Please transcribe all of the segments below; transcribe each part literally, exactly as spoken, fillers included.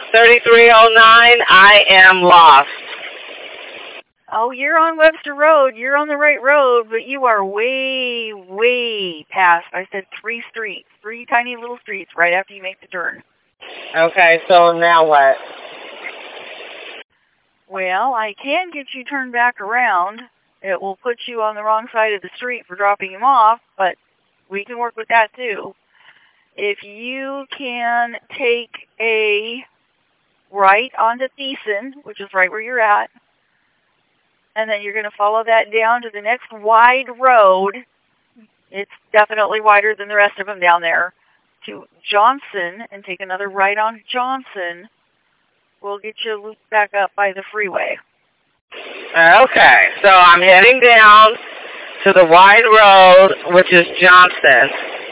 thirty-three oh nine, I am lost. Oh, you're on Webster Road. You're on the right road, but you are way, way past. I said three streets, three tiny little streets right after you make the turn. Okay, so now what? Well, I can get you turned back around. It will put you on the wrong side of the street for dropping him off, but we can work with that too. If you can take a right onto Thiessen, which is right where you're at, and then you're going to follow that down to the next wide road. It's definitely wider than the rest of them down there. To Johnson, and take another right on Johnson. We'll get you looped back up by the freeway. Okay, so I'm heading down to the wide road, which is Johnson.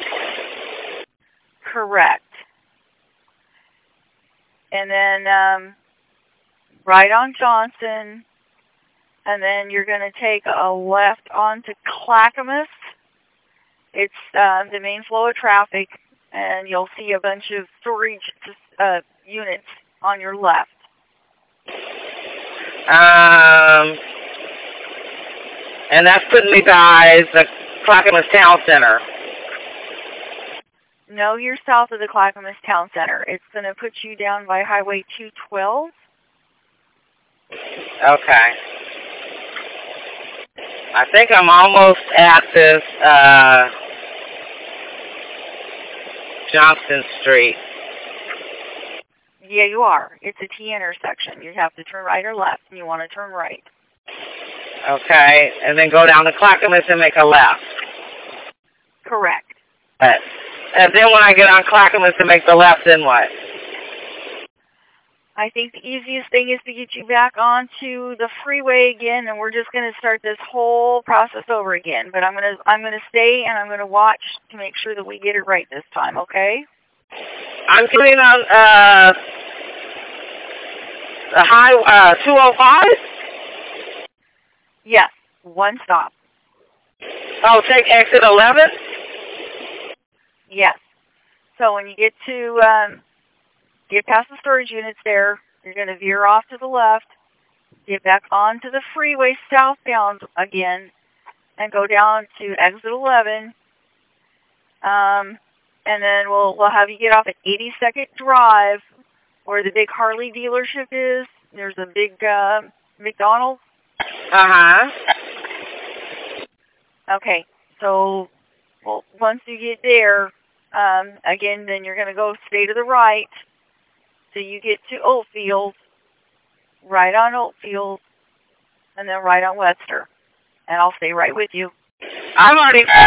Correct. And then um, right on Johnson, and then you're going to take a left onto Clackamas. It's uh, the main flow of traffic, and you'll see a bunch of storage uh, units on your left. Um, and that's putting me by the Clackamas Town Center. No, you're south of the Clackamas Town Center. It's going to put you down by Highway two twelve. Okay. I think I'm almost at this uh, Johnson Street. Yeah, you are. It's a T intersection. You have to turn right or left, and you want to turn right. Okay, and then go down to Clackamas and make a left. Correct. Right. And then when I get on Clackamas and make the left, then what? I think the easiest thing is to get you back onto the freeway again, and we're just going to start this whole process over again. But I'm going to I'm going to stay and I'm going to watch to make sure that we get it right this time. Okay? I'm getting on uh, the high uh, two oh five. Yes, one stop. Oh, take exit eleven. Yes. So when you get to um, get past the storage units there, you're going to veer off to the left, get back onto the freeway southbound again, and go down to exit eleven. Um, and then we'll we'll have you get off at eighty-second Drive, where the big Harley dealership is. There's a big uh, McDonald's. Uh-huh. Okay, so well, once you get there, um, again, then you're going to go stay to the right. So you get to Oatfield, right on Oatfield, and then right on Webster. And I'll stay right with you. I'm already